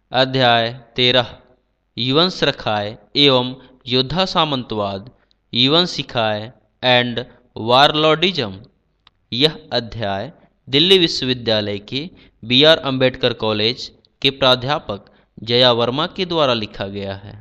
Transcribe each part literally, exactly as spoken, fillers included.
अध्याय तेरह युवन रखाय एवं योद्धा सामंतवाद, युवन सिखाय एंड वारलॉर्डिज्म। यह अध्याय दिल्ली विश्वविद्यालय के बी आर अम्बेडकर कॉलेज के प्राध्यापक जया वर्मा के द्वारा लिखा गया है।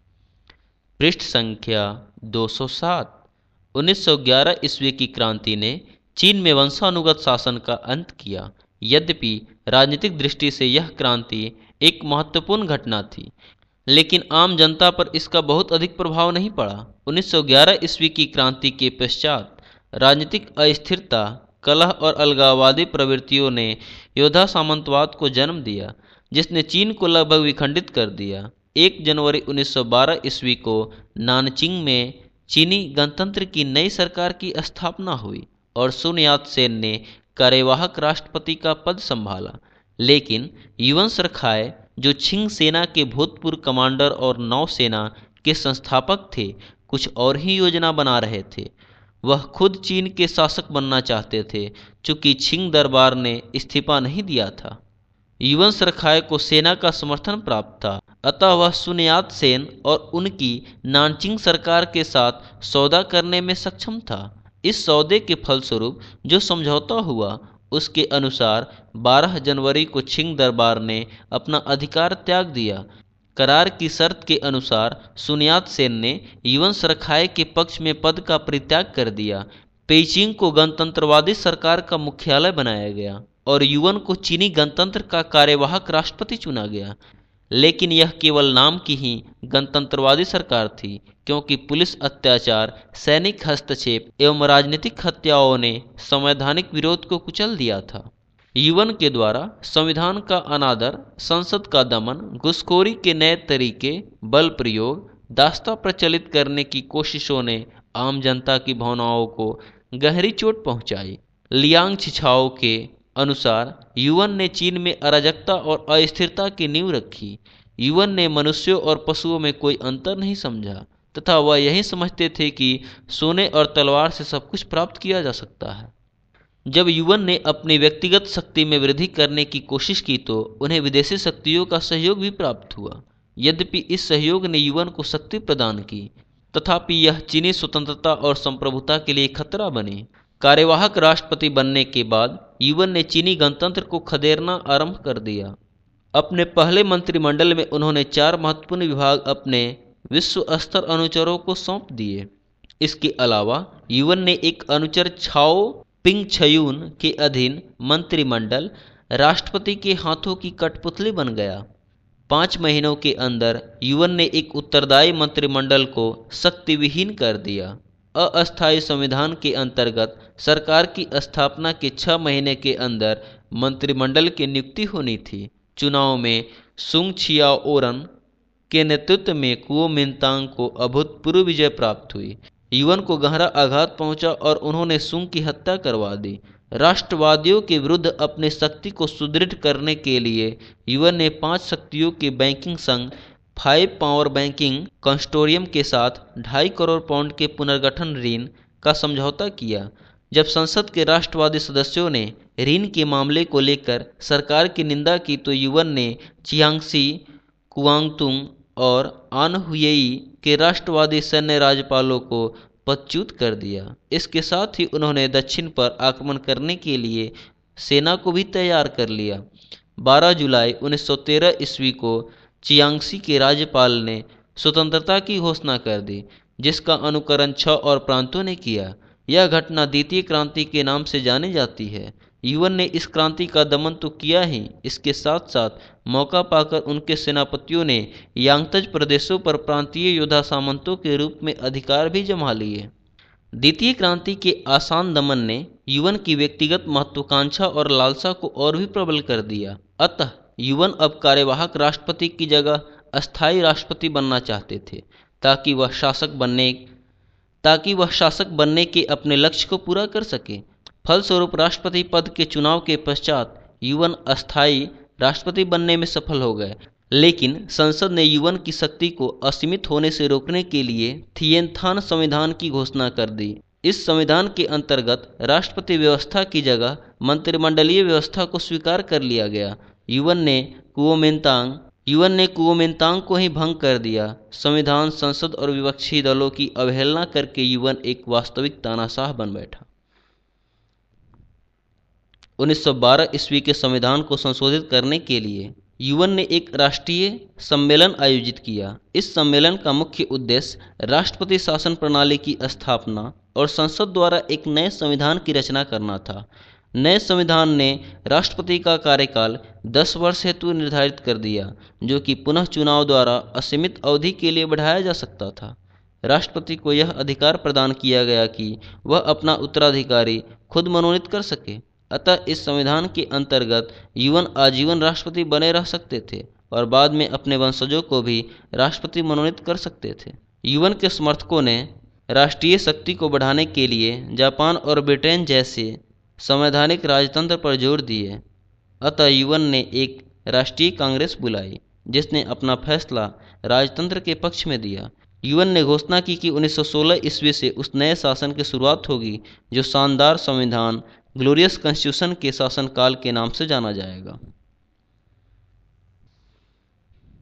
पृष्ठ संख्या दो सौ सात। उन्नीस सौ ग्यारह ईस्वी की क्रांति ने चीन में वंशानुगत शासन का अंत किया। यद्यपि राजनीतिक दृष्टि से यह क्रांति एक महत्वपूर्ण घटना थी, लेकिन आम जनता पर इसका बहुत अधिक प्रभाव नहीं पड़ा। उन्नीस सौ ग्यारह ईस्वी की क्रांति के पश्चात राजनीतिक अस्थिरता, कलह और अलगाववादी प्रवृत्तियों ने योद्धा सामंतवाद को जन्म दिया, जिसने चीन को लगभग विखंडित कर दिया। एक जनवरी उन्नीस सौ बारह ईस्वी को नानचिंग में चीनी गणतंत्र की नई सरकार की स्थापना हुई और सुन यात सेन ने कार्यवाहक राष्ट्रपति का पद संभाला। लेकिन युवन रखाय, जो छिंग सेना के भूतपूर्व कमांडर और नौसेना के संस्थापक थे, कुछ और ही योजना बना रहे थे। वह खुद चीन के शासक बनना चाहते थे, चूंकि छिंग दरबार ने इस्तीफा नहीं दिया था। युवन रखाय को सेना का समर्थन प्राप्त था, अतः वह सुन यात सेन और उनकी नानचिंग सरकार के साथ सौदा करने में सक्षम था। इस सौदे के फलस्वरूप जो समझौता हुआ, उसके अनुसार बारह जनवरी को छिंग दरबार ने अपना अधिकार त्याग दिया। करार की शर्त के अनुसार सुन यात सेन ने युवन रखाय के पक्ष में पद का परित्याग कर दिया। पेइचिंग को गणतंत्रवादी सरकार का मुख्यालय बनाया गया और युवन को चीनी गणतंत्र का कार्यवाहक राष्ट्रपति चुना गया। लेकिन यह केवल नाम की ही गणतंत्रवादी सरकार थी, क्योंकि पुलिस अत्याचार, सैनिक हस्तक्षेप एवं राजनीतिक हत्याओं ने संवैधानिक विरोध को कुचल दिया था। युवन के द्वारा संविधान का अनादर, संसद का दमन, घूसखोरी के नए तरीके, बल प्रयोग, दास्ता प्रचलित करने की कोशिशों ने आम जनता की भावनाओं को गहरी चोट पहुंचाई। लियांग छिछाओ के अनुसार युवन ने चीन में अराजकता और अस्थिरता की नींव रखी। युवन ने मनुष्यों और पशुओं में कोई अंतर नहीं समझा तथा वह यही समझते थे कि सोने और तलवार से सब कुछ प्राप्त किया जा सकता है। जब युवन ने अपनी व्यक्तिगत शक्ति में वृद्धि करने की कोशिश की तो उन्हें विदेशी शक्तियों का सहयोग भी प्राप्त हुआ। यद्यपि इस सहयोग ने युवन को शक्ति प्रदान की, तथापि यह चीनी स्वतंत्रता और संप्रभुता के लिए खतरा बनी। कार्यवाहक राष्ट्रपति बनने के बाद युवन ने चीनी गणतंत्र को खदेड़ना आरंभ कर दिया। अपने पहले मंत्रिमंडल में उन्होंने चार महत्वपूर्ण विभाग अपने विश्व स्तर अनुचरों को सौंप दिए। इसके अलावा युवन ने एक अनुचर छाओ पिंग छयून के अधीन मंत्रिमंडल राष्ट्रपति के हाथों की कठपुतली बन गया। पाँच महीनों के अंदर युवन ने एक उत्तरदायी मंत्रिमंडल को शक्ति विहीन कर दिया। अस्थायी संविधान के अंतर्गत सरकार की स्थापना के छह महीने के अंदर मंत्रिमंडल की नियुक्ति होनी थी। चुनाव में सुंग छियाओरन के नेतृत्व में कुओमिंतांग को अभूतपूर्व विजय प्राप्त हुई। युवन को गहरा आघात पहुंचा और उन्होंने सुंग की हत्या करवा दी। राष्ट्रवादियों के विरुद्ध अपनी शक्ति को सुदृढ़ करने के लिए युवन ने पांच शक्तियों के बैंकिंग संघ फाइव पावर बैंकिंग कंसोर्टियम के साथ ढाई करोड़ पाउंड के पुनर्गठन ऋण का समझौता किया। जब संसद के राष्ट्रवादी सदस्यों ने ऋण के मामले को लेकर सरकार की निंदा की तो युवन ने चियांगसी, कुआंगतुंग और आनहुयेई के राष्ट्रवादी सैन्य राज्यपालों को पदच्युत कर दिया। इसके साथ ही उन्होंने दक्षिण पर आक्रमण करने के लिए सेना को भी तैयार कर लिया। बारह जुलाई उन्नीस सौ तेरह ईस्वी को चियांगसी के राज्यपाल ने स्वतंत्रता की घोषणा कर दी, जिसका अनुकरण छह और प्रांतों ने किया। यह घटना द्वितीय क्रांति के नाम से जानी जाती है। युवन ने इस क्रांति का दमन तो किया ही, इसके साथ साथ मौका पाकर उनके सेनापतियों ने यांगत्ज प्रदेशों पर प्रांतीय योद्धा सामंतों के रूप में अधिकार भी जमा लिए। द्वितीय क्रांति के आसान दमन ने युवन की व्यक्तिगत महत्वाकांक्षा और लालसा को और भी प्रबल कर दिया। अतः युवन अब कार्यवाहक राष्ट्रपति की जगह अस्थायी राष्ट्रपति बनना चाहते थे, ताकि वह शासक बनने ताकि वह शासक बनने के अपने लक्ष्य को पूरा कर सके। फलस्वरूप राष्ट्रपति पद के चुनाव के पश्चात युवन अस्थायी राष्ट्रपति बनने में सफल हो गए। लेकिन संसद ने युवन की शक्ति को असीमित होने से रोकने के लिए थिएनथान संविधान की घोषणा कर दी। इस संविधान के अंतर्गत राष्ट्रपति व्यवस्था की जगह मंत्रिमंडलीय व्यवस्था को स्वीकार कर लिया गया। युवन ने कुओमिंतांग, युएन ने कुओमिंतांग को ही भंग कर दिया। संविधान, संसद और विपक्षी दलों की अवहेलना करके युएन एक वास्तविक तानाशाह बन बैठा। उन्नीस सौ बारह ईस्वी के संविधान को संशोधित करने के लिए युएन ने एक राष्ट्रीय सम्मेलन आयोजित किया। इस सम्मेलन का मुख्य उद्देश्य राष्ट्रपति शासन प्रणाली की स्थापना और संसद द्वारा एक नए संविधान की रचना करना था। नए संविधान ने राष्ट्रपति का कार्यकाल दस वर्ष हेतु निर्धारित कर दिया, जो कि पुनः चुनाव द्वारा असीमित अवधि के लिए बढ़ाया जा सकता था। राष्ट्रपति को यह अधिकार प्रदान किया गया कि वह अपना उत्तराधिकारी खुद मनोनीत कर सके। अतः इस संविधान के अंतर्गत युएन आजीवन राष्ट्रपति बने रह सकते थे और बाद में अपने वंशजों को भी राष्ट्रपति मनोनीत कर सकते थे। युएन के समर्थकों ने राष्ट्रीय शक्ति को बढ़ाने के लिए जापान और ब्रिटेन जैसे संवैधानिक राजतंत्र पर जोर दिए। अतः युएन ने एक राष्ट्रीय कांग्रेस बुलाई, जिसने अपना फैसला राजतंत्र के पक्ष में दिया। युएन ने घोषणा की कि उन्नीस सौ सोलह ईस्वी से उस नए शासन की शुरुआत होगी जो शानदार संविधान, ग्लोरियस कॉन्स्टिट्यूशन के शासनकाल के नाम से जाना जाएगा।